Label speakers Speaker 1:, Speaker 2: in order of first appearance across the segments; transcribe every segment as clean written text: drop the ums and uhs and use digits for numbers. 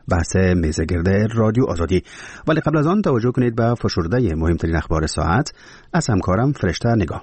Speaker 1: بحث میزگرد رادیو آزادی. ولی قبل از آن توجه کنید به فشرده مهمترین اخبار ساعت از همکارم فرشته نگاه.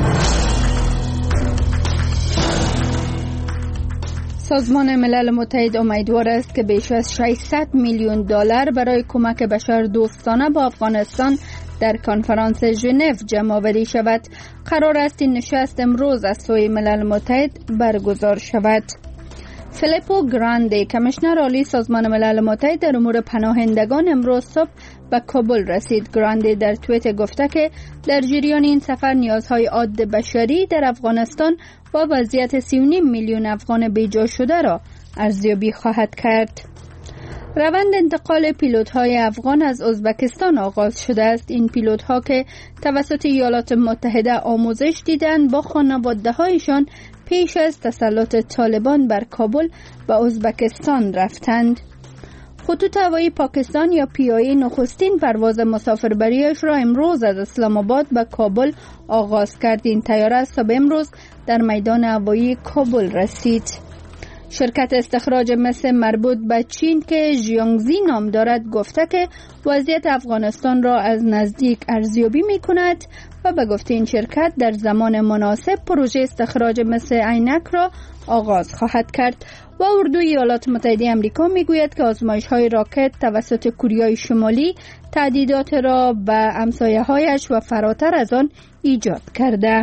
Speaker 2: سازمان ملل متحد امیدوار است که بیش از 600 میلیون دلار برای کمک بشر دوستانه با افغانستان در کنفرانس ژنو جمع آوری شود. قرار است این نشست امروز از سوی ملل متحد برگزار شود. فیلیپو گراندی کمیشنر عالی سازمان ملل متحد در امور پناهندگان امروز صبح به کابل رسید. گراندی در توییت گفته که در جریان این سفر نیازهای عاد بشری در افغانستان با وضعیت 3.5 میلیون افغان بیجا شده را ارزیابی خواهد کرد. روند انتقال پیلوت‌های افغان از ازبکستان آغاز شده است. این پیلوت‌ها که توسط ایالات متحده آموزش دیدند با خانواده‌هایشان پیش از تسلط طالبان بر کابل به ازبکستان رفتند. خطوط هوایی پاکستان یا PIA نخستین پرواز مسافربریش را امروز از اسلام آباد به کابل آغاز کرد. این طیاره صبح امروز در میدان هوایی کابل رسید. شرکت استخراج مس مربوط به چین که ژیانگزی نام دارد گفته که وضعیت افغانستان را از نزدیک ارزیابی می کند و به گفته این شرکت در زمان مناسب پروژه استخراج مس عینک را آغاز خواهد کرد. و اردوی ایالات متحده آمریکا می گوید که آزمایش‌های راکت توسط کره شمالی تهدیدات را به همسایه‌هایش و فراتر از آن ایجاد کرده.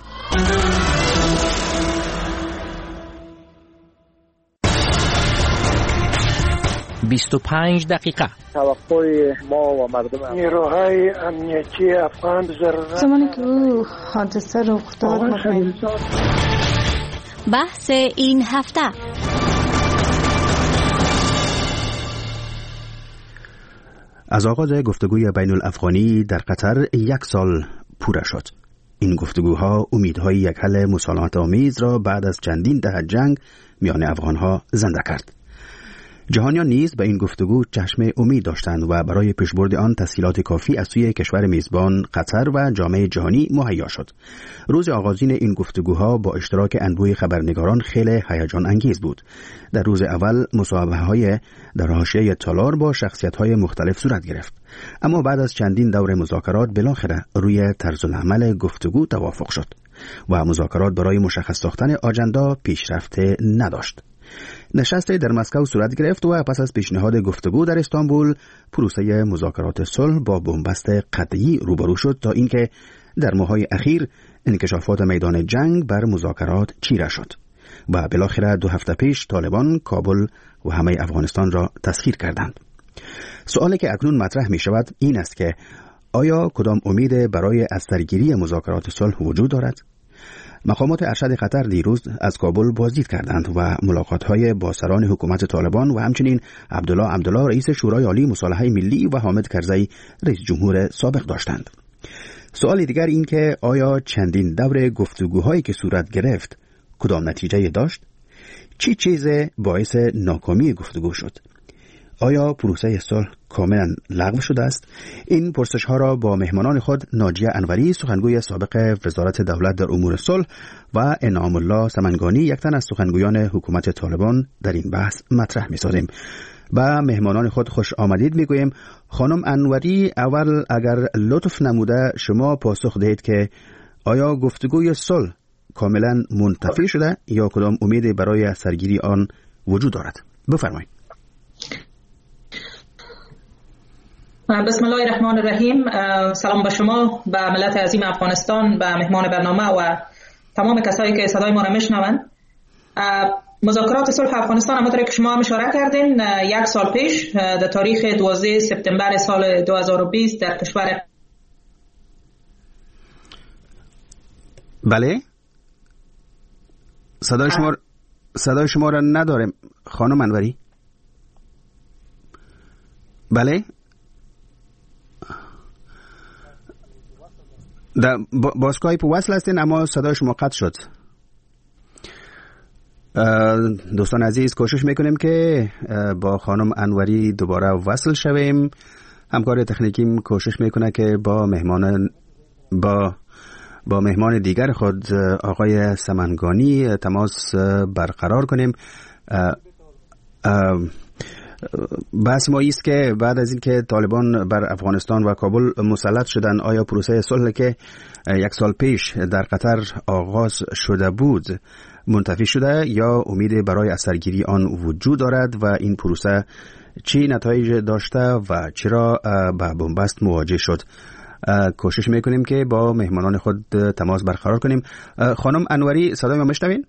Speaker 3: 25 دقیقه.
Speaker 4: توقع ما و مردم
Speaker 5: نیروهای امنیتی افغان ضرورت
Speaker 6: زمانی که او حادثه رخ داد.
Speaker 7: بحث این هفته.
Speaker 1: از آغاز گفتگوی بین الافغانی در قطر 1 سال پوره شد. این گفتگوها امیدهای یک حل مسالمت آمیز را بعد از چندین دهه جنگ میان افغانها زنده کرد. جهانیان نیز به این گفتگو چشم امید داشتند و برای پیشبرد آن تسهیلات کافی از سوی کشور میزبان قطر و جامعه جهانی مهیا شد. روز آغازین این گفتگوها با اشتراک انبوه خبرنگاران خیلی هیجان انگیز بود. در روز اول مصاحبه‌های در حاشیه تالار با شخصیت‌های مختلف صورت گرفت، اما بعد از چندین دور مذاکرات بالاخره روی طرز العمل گفتگو توافق شد و مذاکرات برای مشخص ساختن آجندا پیشرفت نداشت. نشست در مسکو صورت گرفت و پس از پیشنهاد گفتگو در استانبول پروسه مذاکرات صلح با بنبست قطعی روبرو شد تا اینکه در ماه‌های اخیر انکشافات میدان جنگ بر مذاکرات چیره شد و بالاخره 2 هفته پیش طالبان کابل و همه افغانستان را تسخیر کردند. سوالی که اکنون مطرح می شود این است که آیا کدام امید برای از سرگیری مذاکرات صلح وجود دارد؟ مقامات ارشد قطر دیروز از کابل بازدید کردند و ملاقات‌های با سران حکومت طالبان و همچنین عبدالله رئیس شورای عالی مصالحه ملی و حامد کرزی رئیس جمهور سابق داشتند. سوال دیگر این که آیا چندین دور گفتگوهایی که صورت گرفت کدام نتیجه داشت؟ چی چیز باعث ناکامی گفتگو شد؟ آیا پروسه صلح کاملا لغو شده است؟ این پرسش ها را با مهمانان خود ناجیه انوری سخنگوی سابق وزارت دولت در امور صلح و انعام الله سمنگانی یک تن از سخنگویان حکومت طالبان در این بحث مطرح می سازیم. با مهمانان خود خوش آمدید می گویم. خانم انوری، اول اگر لطف نموده شما پاسخ دهید که آیا گفتگوی صلح کاملا منتفی شده یا کدام امیدی برای سرگیری آن وجود دارد؟ بفرمایید.
Speaker 8: بسم الله الرحمن الرحیم. سلام به شما، به ملت عظیم افغانستان، به مهمان برنامه و تمام کسایی که صدای ما را میشنوند. مذاکرات صلح افغانستان همونطور که شما هم اشاره کردین 1 سال پیش در تاریخ 12 سپتامبر سال 2020 در کشور
Speaker 1: بله صدای شما را ندارم خانم انوری. بله با اسکایپ وصل هستین اما صدای شما قطع شد. دوستان عزیز کوشش میکنیم که با خانم انوری دوباره وصل شویم. همکار تکنیکیم کوشش میکنه که با مهمان دیگر خود آقای سمنگانی تماس برقرار کنیم. بحث ما است که بعد از اینکه طالبان بر افغانستان و کابل مسلط شدن، آیا پروسه صلح که 1 سال پیش در قطر آغاز شده بود منتفی شده یا امید برای اثرگیری آن وجود دارد و این پروسه چی نتایج داشته و چرا به بنبست مواجه شد؟ کوشش میکنیم که با مهمانان خود تماس برقرار کنیم. خانم انوری، صدای ما میشنوین؟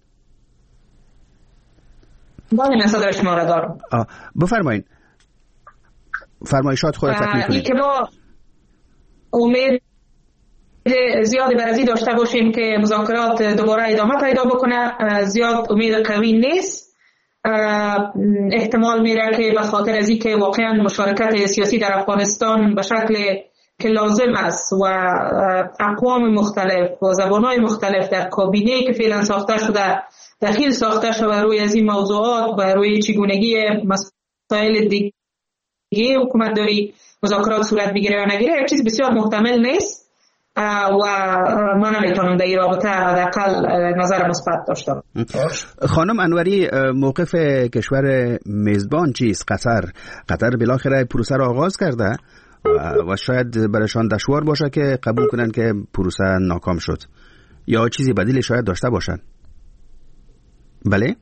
Speaker 8: بله، من صدای شما را دارم.
Speaker 1: بفرمایید. فرمایشات خود تکمیل کنید.
Speaker 8: که ما امید زیادی برای داشته باشیم که مذاکرات دوباره ادامه پیدا بکنه، زیاد امید قوی نیست. احتمال میره که به خاطر از اینکه واقعا مشارکت سیاسی در افغانستان به شکل که لازم است و اقوام مختلف و زبانهای مختلف در کابینه که فعلا ساخته شده دخیل ساخته شده روی از این موضوعات و روی چگونگی مسائل دیگه حکومت داری مذاکرات صورت بگیره یا نگیره، یک چیز بسیار محتمل نیست و ما نمیتونم در این رابطه حداقل نظر مثبت داشته باشم.
Speaker 1: خانم انوری، موقف کشور میزبان چیست؟ قطر بالاخره پروسه را آغاز کرده و شاید برایشان دشوار باشه که قبول کنن که پروسه ناکام شد، یا چیزی بدیلی شاید داشته باشن. بله؟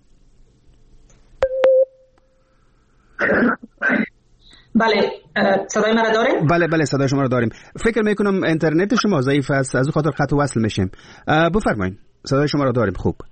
Speaker 8: بله، صدای من را داریم؟
Speaker 1: بله صدای شما را داریم. فکر میکنم اینترنت شما ضعیف است، از خاطر خط وصل میشیم. بفرمایید، صدای شما را داریم. خوب.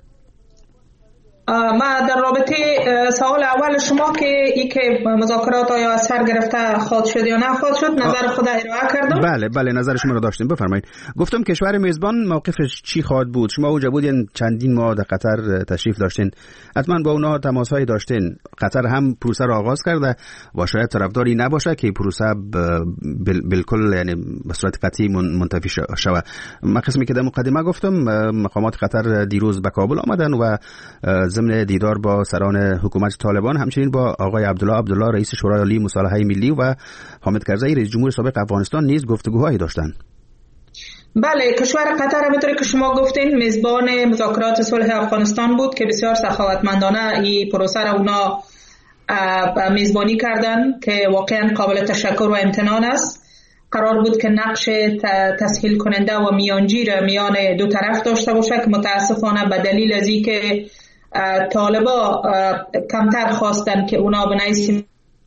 Speaker 8: ما در رابطه سوال اول شما که ای که مذاکرات آیا از سر گرفته خواهد شد یا نه خواهد شد، نظر خود ارائه کردم.
Speaker 1: بله نظر شما رو داشتیم. بفرمایید. گفتم کشور میزبان موقفش چی خواهد بود؟ شما اونجا بودین، چندین ماه در قطر تشریف داشتین، حتما با اونها تماس‌های داشتین. قطر هم پروسه را آغاز کرده و شاید طرفداری نباشه که پروسه بالکل یعنی به صورت قطعی منتفی شود. من قسمی که در مقدمه گفتم، مقامات قطر دیروز به کابل آمدن و ضمن دیدار با سران حکومت طالبان، همچنین با آقای عبدالله رئیس شورای عالی مصالحه ملی و حامد کرزی رئیس جمهور سابق افغانستان نیز گفتگوهایی داشتند.
Speaker 8: بله، کشور قطر همونطوری که شما گفتین میزبان مذاکرات صلح افغانستان بود که بسیار سخاوتمندانه این پروسه را اونا میزبانی کردن که واقعا قابل تشکر و امتنان است. قرار بود که نقش تسهیل کننده و میانجی را میان دو طرف داشته باشه که متاسفانه به دلیل از اینکه طالبا کمتر خواستن که اونا به نوعی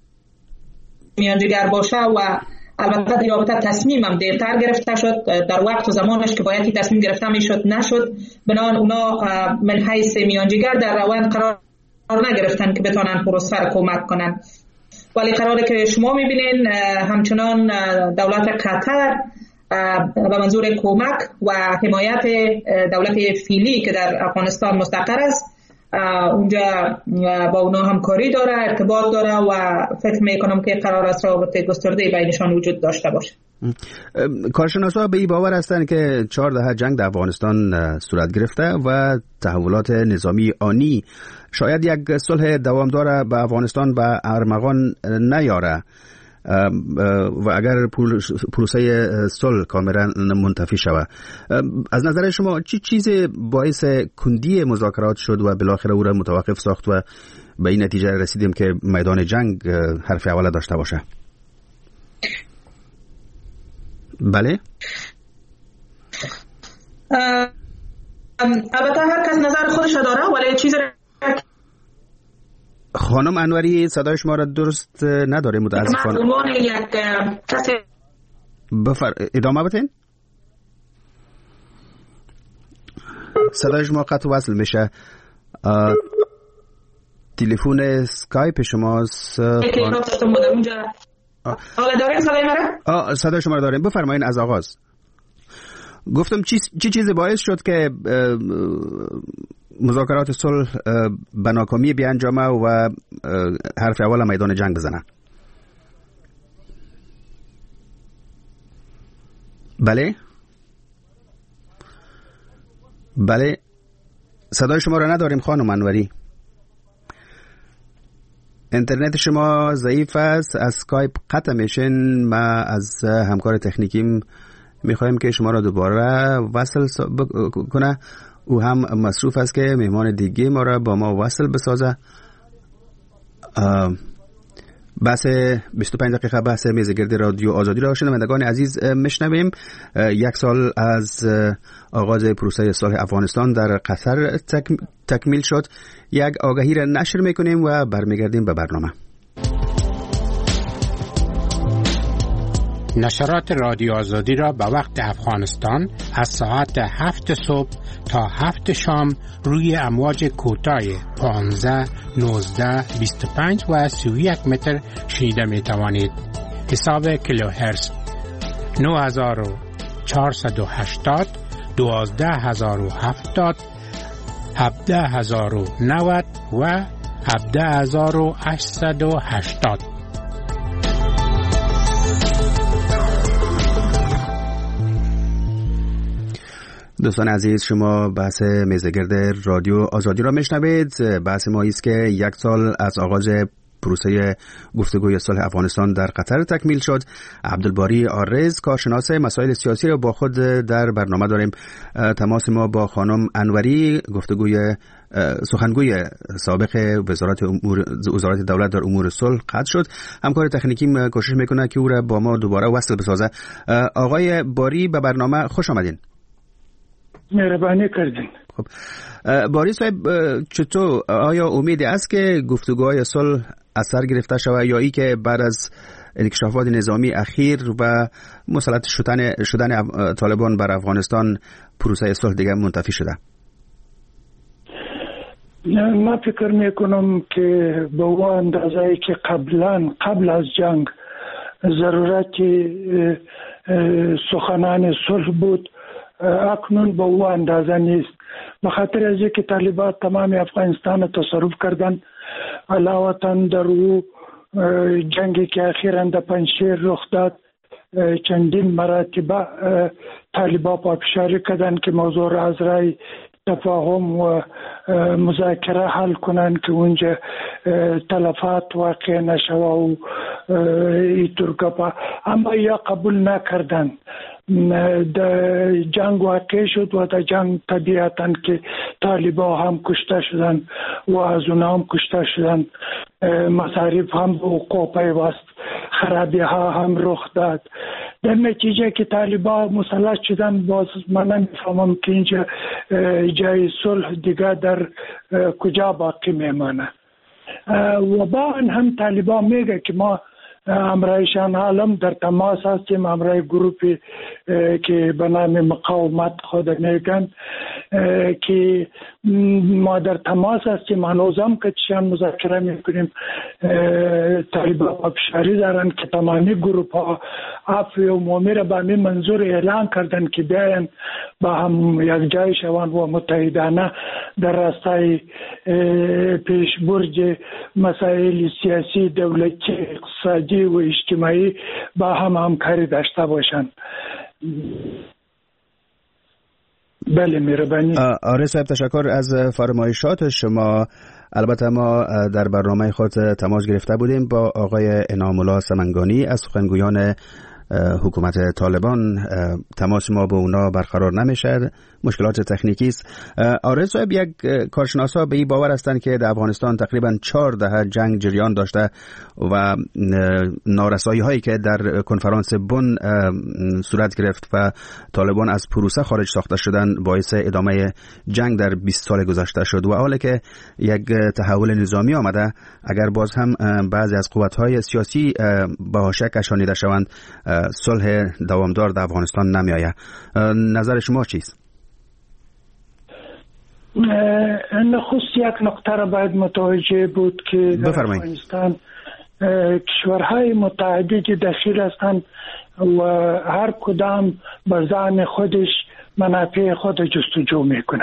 Speaker 8: میانجیگر باشه و البته در رابطه تصمیم هم دیرتر گرفته شد، در وقت و زمانش که باید تصمیم گرفته میشد نشد، بنابراین اونا من حیث میانجیگر در روند قرار نگرفتن که بتونن پروسه را کمک کنن. ولی قراره که شما میبینین همچنان دولت قطر به منظور کمک و حمایت دولت فعلی که در افغانستان مستقر است اونجا با اونا همکاری داره، ارتباط داره و فکر میکنم که قرار است رابطه گسترده بینشان وجود داشته باشه.
Speaker 1: کارشناسا به این باور هستند که 4 دهه جنگ در افغانستان صورت گرفته و تحولات نظامی آنی شاید یک صلح دوامدار به افغانستان به ارمغان نیاره و اگر پروسه صلح کاملا منتفی شود. از نظر شما چی چیزی باعث کندی مذاکرات شد و بالاخره او را متوقف ساخت و به این نتیجه رسیدیم که میدان جنگ حرف اول داشته باشه؟ بله؟
Speaker 8: البته هر کس نظر خودش داره، ولی چیزی
Speaker 1: خانم انوری صدای شما را درست نداره متاسفانه. ادامه بدین. صدای شما قطع وصل میشه. تلفن اسکایپ شماست. صدای شما را داریم. بفرمایید از آغاز. گفتم چی چیزی باعث شد که مذاکرات صلح به ناکامی بیانجامه و حرف اول میدان جنگ بزنه؟ بله صدای شما را نداریم خانم انوری. اینترنت شما ضعیف است، از اسکایپ قطع میشین. ما از همکار تکنیکیم میخوایم که شما را دوباره وصل کنه. او هم مصروف است که مهمان دیگه ما را با ما وصل بسازه. بحث 25 دقیقه بحث میزگرد رادیو آزادی را شنوندگان عزیز میشنویم. 1 سال از آغاز پروسه صلح افغانستان در قطر تکمیل شد. یک آگهی را نشر میکنیم و برمیگردیم به برنامه.
Speaker 3: نشرات رادیو آزادی را به وقت افغانستان از ساعت 7 صبح تا 7 شام روی امواج کوتاه 15, 19, 25 و 31 متر شنیده می توانید. حساب کیلوهرتز 9480, 12070, 17090 و 17880.
Speaker 1: دوستان عزیز، شما بحث میزگرد رادیو آزادی را میشنوید. بحث ما است که 1 سال از آغاز پروسه گفتگوی صلح افغانستان در قطر تکمیل شد. عبدالباری عارض کارشناس مسائل سیاسی را با خود در برنامه داریم. تماس ما با خانم انوری، سخنگوی سابق وزارت دولت در امور صلح قطع شد. همکار تکنیکی کوشش میکنه که او را با ما دوباره وصل بسازه. آقای باری، به برنامه خوش آمدین.
Speaker 5: مهربانی کردین.
Speaker 1: خب باری صاحب، چطور آیا امیدی است که گفتگوهای صلح از سر گرفته شود یا ای که بعد از انکشافات نظامی اخیر و مسلط شدن طالبان بر افغانستان پروسه صلح دیگر منتفی شده؟
Speaker 5: من فکر میکنم که به اون اندازه‌ای که قبل از جنگ ضرورت سخنان صلح بود، اکنون به او اندازه نیست. به خاطر از اینکه طالبان تمام افغانستان را تصرف کردن، علاوه در او جنگی که اخیراً در پنجشیر رخ داد، چندین مراتبه طالبان پافشاری کردن که موضوع را از رای تفاهم و مذاکره حل کنن که اونجا تلفات واقع نشوه و اینطور گپا، اما یا قبول نکردن. در جنگ واقع شد و در جنگ طبیعتاً که طالبان هم کشته شدن و از اونا هم کشته شدن، مصارف هم به وقوع پیوست، خرابی ها هم رخ داد. در نتیجه که طالبان مسلط شدن، باز من نمیفهمم که اینجا جای صلح دیگه در کجا باقی میمانه. و با هم طالبان میگه که ما امرایشان عالم در تماس هستیم، امرای گروپی که به نام مقاومت خود میگن که ما در تماس هستیم، هنوزم که چیان مذاکره میکنیم. طالبان افشاری دارن که تمامی گروپ ها عفو عمومی را به همین منظور اعلان کردن که بیاین با هم یک جای شوند و متحدانه در راستای پیش برج مسائل سیاسی، دولتی، اقتصادی و اجتماعی با هم همکاری داشته باشند. بله مهربانی.
Speaker 1: آره صاحب، تشکر از فرمایشات شما. البته ما در برنامه خود تماس گرفته بودیم با آقای انعام الله سمنگانی از سخنگویان حکومت طالبان. تماس ما با اونا برقرار نمیشه، مشکلات تکنیکی است. آره صاحب، یک کارشناسا به این باور هستند که در افغانستان تقریبا 4 دهه جنگ جریان داشته و نارسایی هایی که در کنفرانس بن صورت گرفت و طالبان از پروسه خارج ساخته شدن باعث ادامه جنگ در 20 سال گذشته شد و حالا که یک تحول نظامی آمده، اگر باز هم بعضی از قوت‌های سیاسی به حاشیه کشانیده شوند، صلح دوامدار در افغانستان نمی آید. نظر شما چیست؟
Speaker 5: نخست یک نقطه را باید متوجه بود که در افغانستان کشورهای متعددی دخیل هستند و هر کدام به زعم خودش منافع خود جستجو میکنه.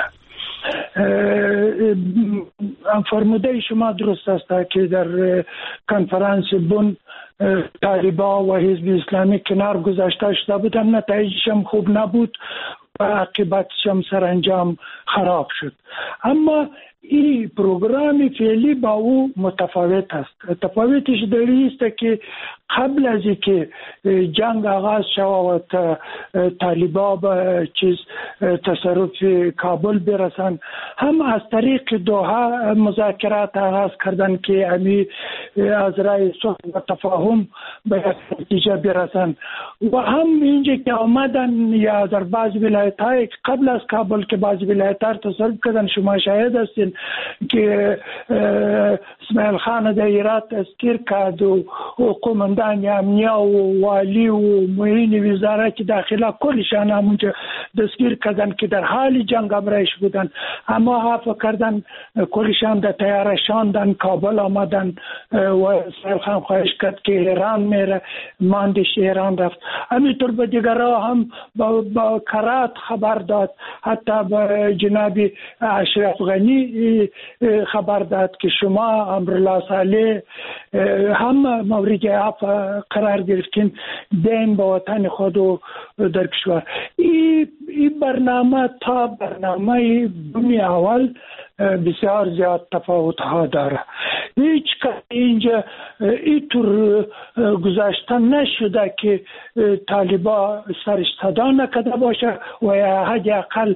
Speaker 5: فرموده شما درست است که در کنفرانس بن طالبان و حزب اسلامی کنار گذاشته شده بودن، نتایجش هم خوب نبود و عاقبتش هم سرانجام خراب شد. اما این پروگرام فعلی با او متفاوت است. تفاوتش در این است که قبل از اینکه جنگ آغاز شود و طالبان به تصرف کابل برسند، هم از طریق دوحه مذاکرات آغاز کردند که امی از رای صلح و تفاهم به نتیجه برسند و هم اینجا که آمدن یا در بعض ولایت‌های قبل از کابل که بعض ولایت‌ها تصرف کردن، شما شاهد هستین که اسماعیل خان در هرات تذکیر کرد و قومندان امنیه و والی و معین وزارت داخله کلشان همونجا تذکیر کردن که در حال جنگ امرایش بودن، اما عفو کردن کلشان در تیاره شاندن کابل آمدن و اسماعیل خان خواهش کرد که ایران میره، ماندش ایران رفت. همینطور به دیگرها هم با کرات خبر داد، حتی به جناب اشرف غنی خبر داد که شما امرالله صالح هم مورد عفو قرار گرفتین، دین به وطن خود و در کشور. این برنامه تا برنامه بومی اول بسیار زیاد تفاوت ها داره. هیچ اینجا اینطور گذاشته نشده که طالبا سرش صدا نکده باشه و یا حداقل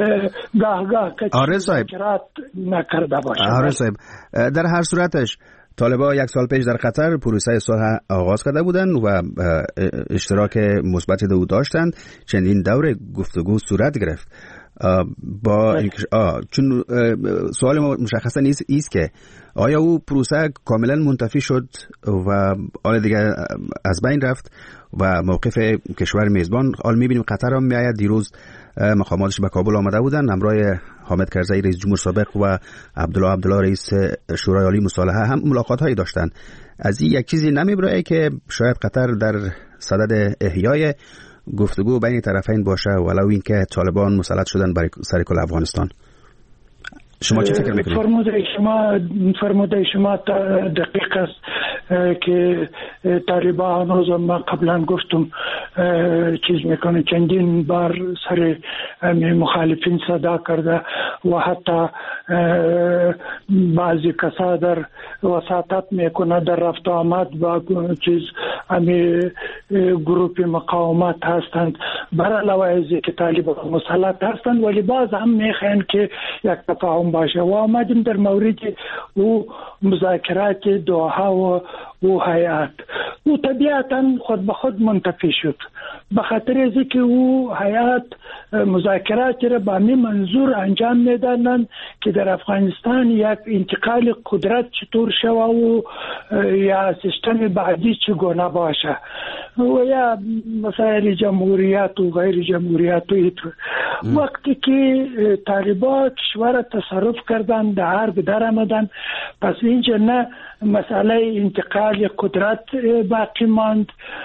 Speaker 5: گاه
Speaker 1: مذاکرات
Speaker 5: نکرده باشه.
Speaker 1: آره صاحب، در هر صورتش طالبان یک سال پیش در قطر پروسه صلح آغاز کرده بودند و اشتراک مثبت او داشتند. چندین دور گفتگو صورت گرفت. با چون سوال ما مشخصا نیست که آیا او پروسه کاملا منتفی شد و آن دیگه از بین رفت و موقف کشور میزبان. حال میبینیم قطر هم میآید. دیروز مقاماتش به کابل آمده بودن همراه حامد کرزی رئیس جمهور سابق و عبدالله رئیس شورای عالی مصالحه هم ملاقات هایی داشتن. از این یک چیزی نمیبرای که شاید قطر در صدد احیای گفتگو بین طرفین باشه ولو اینکه طالبان مسلط شدن بر سر کل افغانستان؟ شما چه فکر میکنید؟
Speaker 5: فرموده شما دقیق است که طالبان هنوز ما قبلا گفتم چیز میکنه، چندین بار سر مخالفین صدا کرده و حتی بعضی کسا در وساطت میکنه در رفت آمد با چیز گروپ مقاومت هستند، بر علاوه از که طالبان مسلط هستند ولی باز هم میخواین که یک تفاهم باشه و آمدیم در مورد او مذاکرات دوحه و هیئت. او طبیعتا خود به خود منتفی شد به خاطر از که او هیئت مذاکرات را با می منظور انجام میدادند که در افغانستان یک انتقال قدرت چطور شوه و یا سیستم بعدی چگونه باشه و یا مسائل جمهوریت و غیر جمهوریت و ایطور. وقتی که طالبان کشور تصرف کردن در حرب در آمدن، پس اینجا نه مسئله انتقال قدرت باقی ماند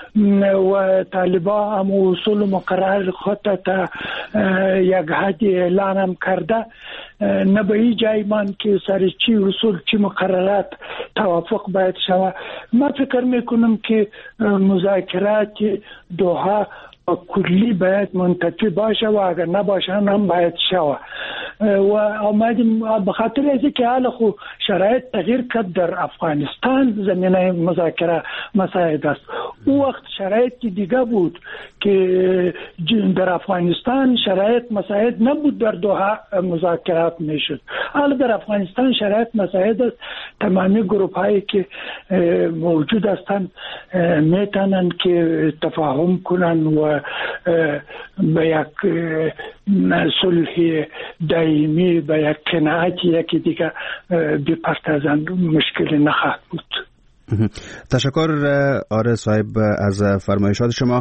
Speaker 5: و طالبان هم اصول مقرر خود تا یک حد اعلان هم کرده، نه به این جای ماند که سر چی اصول چی مقررات توافق باید شود. من فکر میکنم که مذاکرات دوحه کلی باید منتفی باشه و اگر نباشه هم باید شود و آمدیم به خاطر از که حال خو شرایط تغییر کرد در افغانستان زمینه مذاکره مساعد است. او وقت شرایط دیگه بود که در افغانستان شرایط مساعد نبود در دوحه مذاکرات میشد. حالا در افغانستان شرایط مساعد است، تمامی گروپ هایی که موجود هستند میتونن که تفاهم کنن و به یک صلح دائمی به یک قناعت یکی دیگه بپردازند، مشکلی نخواهد بود.
Speaker 1: تشکر آره صاحب از فرمایشات شما.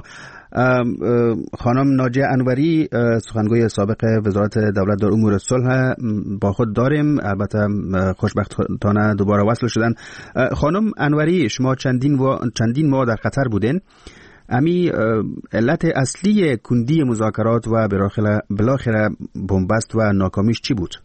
Speaker 1: خانم ناجیه انوری، سخنگوی سابق وزارت دولت در امور صلح با خود داریم، البته خوشبختانه دوباره وصل شدن. خانم انوری، شما چندین ماه در قطر بودین. امی علت اصلی کندی مذاکرات و بالاخره بنبست و ناکامیش چی بود؟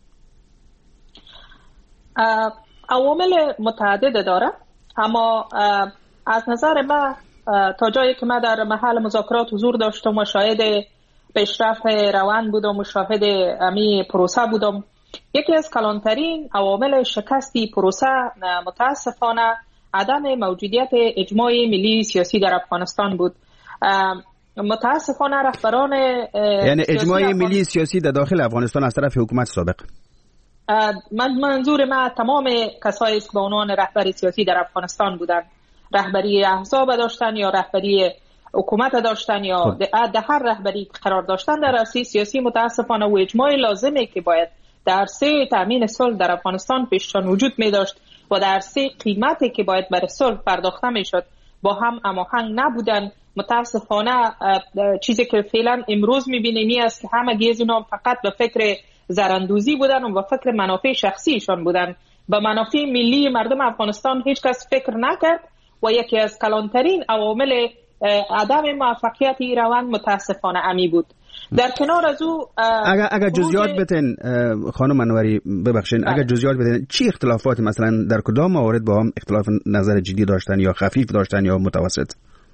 Speaker 8: عوامل متعدد داره، اما از نظر من تا جایی که من در محل مذاکرات حضور داشتم و شاهد پیشرفت روان بودم و شاهد امی پروسه بودم، یکی از کلانترین عوامل شکستی پروسه متاسفانه عدم موجودیت اجماع ملی سیاسی در افغانستان بود. متاسفانه رهبران
Speaker 1: یعنی اجماع ملی سیاسی در داخل افغانستان از طرف حکومت سابق،
Speaker 8: منظور ما تمام کسایی است که به عنوان رهبری سیاسی در افغانستان بودند، رهبری احزاب داشتن یا رهبری حکومت داشتن یا در هر رهبری قرار داشتن در عرصه سیاسی، متاسفانه و اجماع لازمی که باید در عرصه تامین صلح در افغانستان پیششان وجود می داشت و در عرصه قیمتی که باید برای صلح پرداخته می شد با هم هماهنگ نبودن. متاسفانه چیزی که فعلا امروز می بینیم است که همه از اونها فقط به فکر زراندوزی بودن و به فکر منافع شخصیشان بودن، به منافع ملی مردم افغانستان هیچ کس فکر نکرد و یکی از کلانترین عوامل عدم موفقیت این روند متاسفانه امی بود. در کنار از او
Speaker 1: اگر جزئیات بتین خانم انوری ببخشید، اگر جزئیات بتین چی اختلافات مثلا در کدام موارد با هم اختلاف نظر جدی داشتن یا خفیف داشتن یا متوسط؟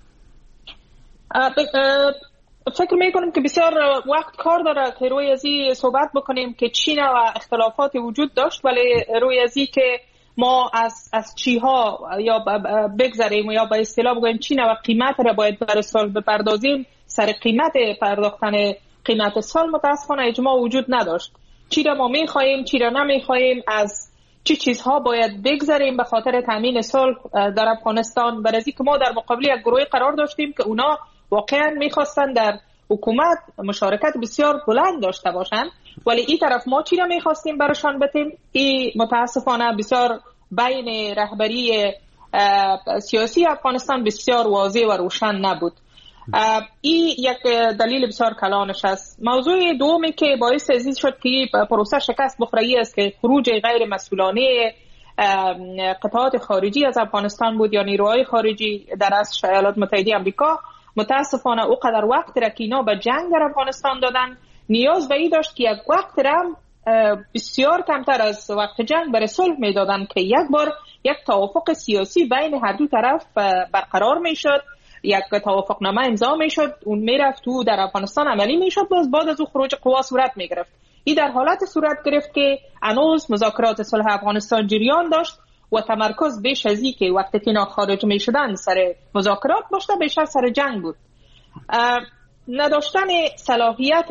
Speaker 8: فکر میکنم که بسیار وقت کار داره که روی ازی صحبت بکنیم که چی نوع اختلافات وجود داشت، ولی روی ازی که ما از چیها یا بگذاریم یا به اصطلاح بگویم چی نوع قیمت را باید برای صلح بپردازیم، سر قیمت پرداختن قیمت صلح متاسفانه اجماع وجود نداشت. چی را ما میخواهیم، چی را نمیخواهیم، از چی چیزها باید بگذاریم به خاطر تامین صلح در افغانستان، برای که ما در مقابل یک گروهی قرار داشتیم که اونا واقعا میخواستن در حکومت مشارکت بسیار بلند داشته باشند، ولی این طرف ما چی را میخواستیم براشان بتیم، این متاسفانه بسیار بین رهبری سیاسی افغانستان بسیار واضح و روشن نبود. این یک دلیل بسیار کلانش است. موضوع دومی که باعث عزیز شد که پروسه شکست بخوره است که خروج غیر مسئولانه قطعات خارجی از افغانستان بود یا نیروهای خارجی در از ایالات متحده آمریکا. متاسفانه او قدر وقت را که اینا به جنگ در افغانستان دادن، نیاز به این داشت که یک وقت را بسیار کمتر از وقت جنگ برای صلح میدادن که یک بار یک توافق سیاسی بین هر دو طرف برقرار میشد، یک توافق نامه امضا میشد، اون میرفت تو در افغانستان عملی میشد، باز بعد از او خروج قوا صورت میگرفت. این در حالت صورت گرفت که هنوز مذاکرات صلح افغانستان جریان داشت و تمرکز بیش از این که وقتی که اینا خارج میشدن سر مذاکرات باشه بیشتر سر جنگ بود. نداشتن صلاحیت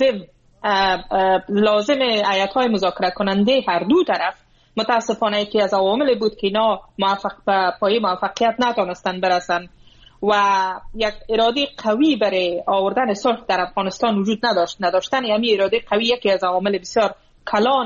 Speaker 8: لازم هیئت‌های مذاکره کننده هر دو طرف متاسفانه یکی از عوامل بود که اینا پای موفقیت نتونستن برسن و یک اراده قوی برای آوردن صلح در افغانستان وجود نداشت. نداشتن همین اراده قوی یکی از عوامل بسیار کلان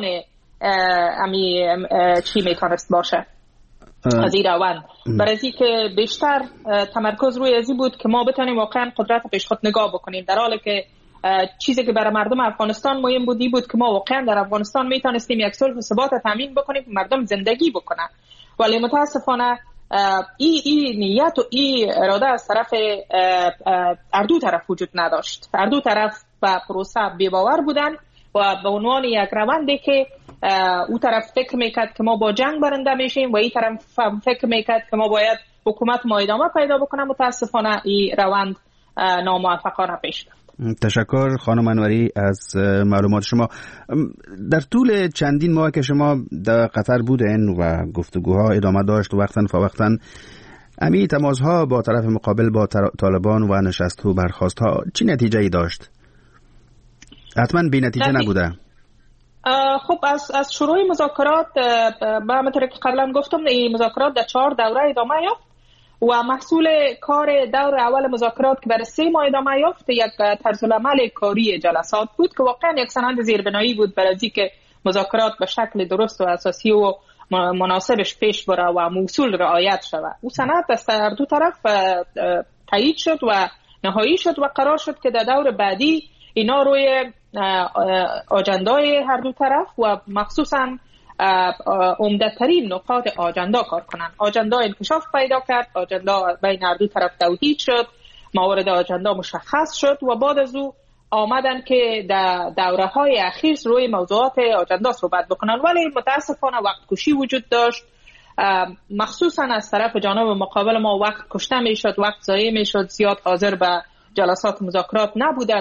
Speaker 8: چی میتونست باشه از این روند، برای که بیشتر تمرکز روی ازی بود که ما بتونیم واقعا قدرت پیش خود نگاه بکنیم، در حالی که چیزی که برای مردم افغانستان مهم بودی بود که ما واقعا در افغانستان میتونستیم یک صلح و ثبات تامین بکنیم که مردم زندگی بکنن، ولی متاسفانه این نیت و این اراده از طرف هر دو طرف وجود نداشت. هر دو طرف به پروسه بی‌باور بودن و به عنوان یک روندی که او طرف فکر میکرد که ما با جنگ برنده میشیم و این طرف فکر میکرد که ما باید حکومت ما ادامه پیدا بکنم، متاسفانه این روند ناموفقانه پیش رفت.
Speaker 1: تشکر خانم انوری از معلومات شما. در طول چندین ماه که شما در قطر بودین و گفتگوها ادامه داشت و وقتاً فوقتاً امی تماسها با طرف مقابل با طالبان و نشست و برخاست ها چی نتیجه‌ای داشت؟ حتما بی نتیجه نبوده.
Speaker 8: خب از شروع مذاکرات به همونطور که قبلا گفتم این مذاکرات در 4 دوره ادامه یافت و محصول کار دور اول مذاکرات که برای 3 ماه ادامه یافت یک طرزالعمل کاری جلسات بود که واقعا یک سند زیربنایی بود برای اینکه مذاکرات به شکل درست و اساسی و مناسبش پیش بره و موصول رعایت شود. او سند از هر دو طرف تایید شد و نهایی شد و قرار شد که در دور بعدی اینا روی آجندای هر دو طرف و مخصوصاً عمده‌ترین نقاط آجندا کار کنند. آجندا انکشاف پیدا کرد، آجندا بین هر دو طرف توحید شد، موارد آجندا مشخص شد و بعد از او آمدن که در دوره‌های اخیر روی موضوعات آجندا صحبت بکنن، ولی متاسفانه وقت کشی وجود داشت، مخصوصاً از طرف جانب مقابل ما وقت کشته میشد، وقت ضایع میشد، زیاد حاضر به جلسات مذاکرات نبودن.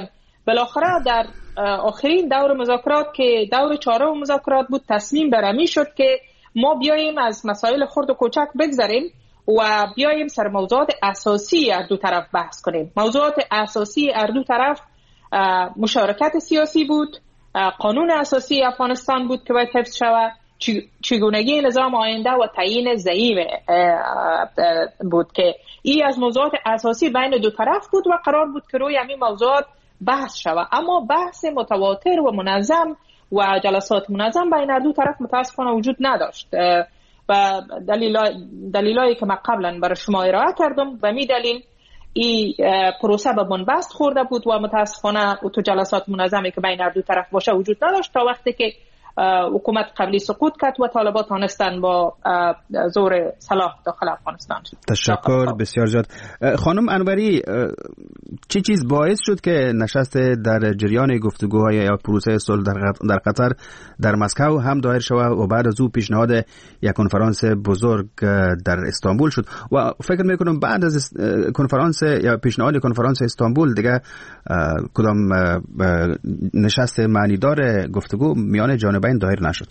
Speaker 8: بالاخره در آخرین دور مذاکرات که دور چهارم مذاکرات بود تصمیم برمی شد که ما بیاییم از مسائل خرد و کوچک بگذریم و بیاییم سر موضوعات اساسی هر دو طرف بحث کنیم. موضوعات اساسی هر دو طرف مشارکت سیاسی بود، قانون اساسی افغانستان بود که باید حفظ شود، چگونگی نظام آینده و تعیین زعیم بود که این از موضوعات اساسی بین دو طرف بود و قرار بود که روی همین موضوعات بحث شود. اما بحث متواتر و منظم و جلسات منظم بین هر دو طرف متاسفانه وجود نداشت و دلیلایی که من قبلا برای شما ارائه کردم به می دلیل این پروسه به بنبست خورده بود و متاسفانه تو جلسات منظمی که بین هر دو طرف باشه وجود نداشت تا وقتی که حکومت قبلی سقوط کرد و طالبان تانستن با زور سلاح داخل افغانستان شد.
Speaker 1: تشکر بسیار زیاد. خانم انوری، چی چیز باعث شد که نشست در جریان گفتگوهای یا پروسه صلح در قطر در مسکو هم دایر شود و بعد از او پیشنهاد یک کنفرانس بزرگ در استانبول شد و فکر میکنم بعد از کنفرانس یا پیشنهاد کنفرانس استانبول دیگه کدام نشست معنیدار گفتگو میان جانبین دایر نشد؟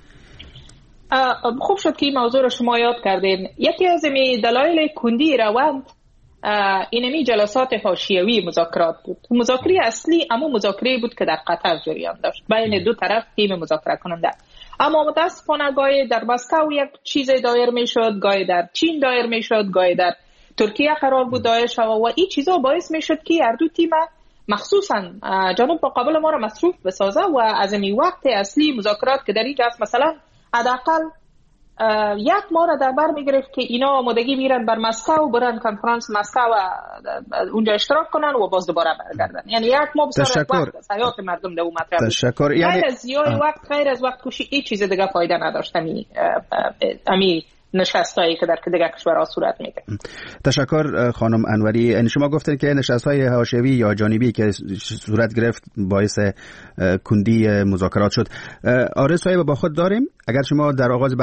Speaker 8: خوب شد که این موضوع رو شما یاد کردین. یکی از دلایل کندی روند اینمی جلسات حاشیه‌ای مذاکرات بود. مذاکره اصلی اما مذاکره بود که در قطر جریان داشت بین دو طرف تیم مذاکره کننده، اما متاسفانه گاهی در مسکو یک چیز دایر میشد، گاهی در چین دایر میشد، گاهی در ترکیه قرار بود دایر شود و این چیزا باعث میشد که هر دو تیم مخصوصا جنوب مقابل ما را مصروف بسازه و از این وقت اصلی مذاکرات که در اینجا است مثلا حداقل یک ماه را در بر میگرفت که اینا آمادگی میرن بر مسکو برن کنفرانس مسکو و اونجا اشتراک کنن و باز دوباره برگردن. یعنی یک ماه بسیار وقت از حیات مردم در اون مطرح
Speaker 1: تشکر.
Speaker 8: غیر از غیر از وقت کشی هیچ چیز دیگه فایده نداشت. امی نشستایی که در دیگر کشورها صورت میگیره.
Speaker 1: تشکر خانم انوری. یعنی شما گفتین که نشست‌های حاشیه‌ای یا جانبی که صورت گرفت باعث کندی مذاکرات شد. آره صاحب با خود داریم. اگر شما در آغاز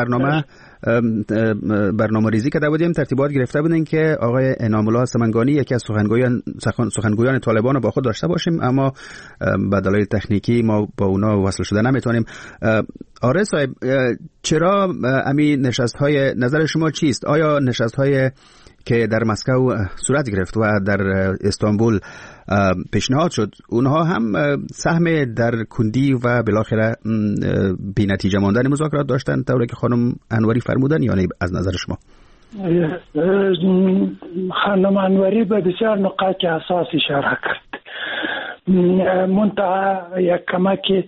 Speaker 1: برنامه ریزی کرده بودیم ترتیبات گرفته بودین که آقای انعام الله سمنگانی یکی از سخنگویان طالبان رو با خود داشته باشیم، اما به دلایل تکنیکی ما با اونا وصل شده نمیتونیم. آره صاحب، چرا همین نشست‌های نظر شما چیست؟ آیا نشست‌های که در مسکو صورت گرفت و در استانبول پیشنهاد شد اونها هم سهم در کندی و بالاخره بی نتیجه ماندن مذاکرات داشتن طوری که خانم انوری فرمودن یا نه؟ از نظر شما
Speaker 5: خانم انوری به بسیار نقاط اساس اشاره کرد. منتها یک کمکی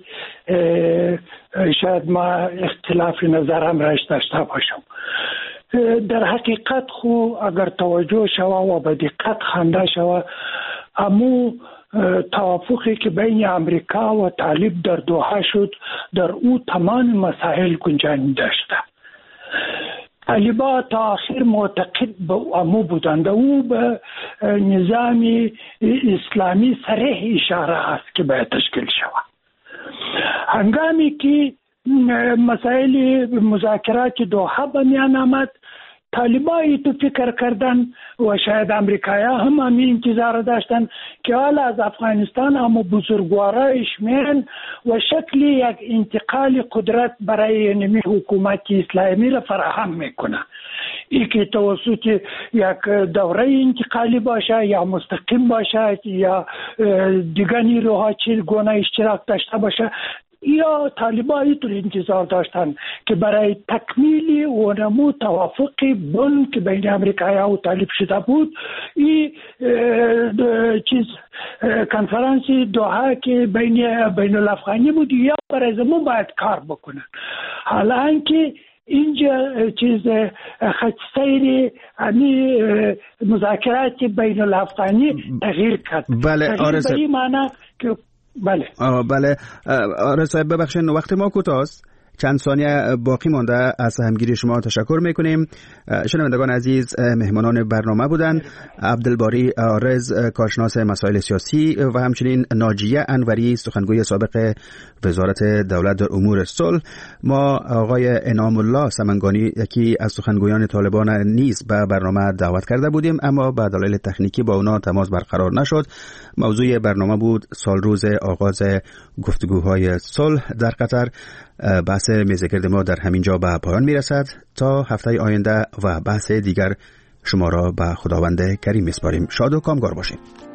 Speaker 5: شاید ما اختلاف نظرم را داشته باشم. در حقیقت خو اگر توجه شود و به دقت خوانده شود امو توافقی که بین امریکا و طالب در دوحه شد در او تمام مسائل گنجانی داشته. طالبان تا آخر معتقد به امو بودند. او به نظام اسلامی صریح اشاره است که باید تشکیل شود. هنگامی که مسائل مذاکرات دوحه به میان آمد طالبان تو فکر کردن و شاید امریکایی‌ها هم همین انتظار داشتن که حالا از افغانستان اما بزرگوارایش میان و شکل یک انتقال قدرت برای نمی حکومت اسلامی را فراهم میکنه. ای که توسط یک دوره انتقالی باشه یا مستقیم باشه یا دیگر نیروها چگونه اشتراک داشته باشه، یا طالبان اینطور انتظار داشتن که برای تکمیل و نمو توافق بن که بین امریکایی‌ها و طالب شده بود این کنفرانس دوحه که بین الافغانی بود یا برای زمان باید کار بکنن. حالا اینکه اینجا خط سیر امی مذاکرات بین الافغانی تغییر کرد.
Speaker 1: بله آرزه.
Speaker 5: به این معنی که بله
Speaker 1: آره صاحب ببخشید وقت ما کوتاست. چند ثانیه باقی مانده از همگیری شما تشکر میکنیم. شنوندگان عزیز، مهمانان برنامه بودند عبدالباری آرز، کارشناس مسائل سیاسی، و همچنین ناجیه انوری، سخنگوی سابق وزارت دولت در امور صلح. ما آقای انعام الله سمنگانی، یکی از سخنگویان طالبان نیز به برنامه دعوت کرده بودیم، اما به دلایل تکنیکی با اونا تماس برقرار نشد. موضوع برنامه بود سال روز آغاز گفتگوهای صلح در قطر. بحث میزگرد ما در همین جا به پایان میرسد. تا هفته آینده و بحث دیگر شما را به خداوند کریم میسپاریم. شاد و کامگار باشید.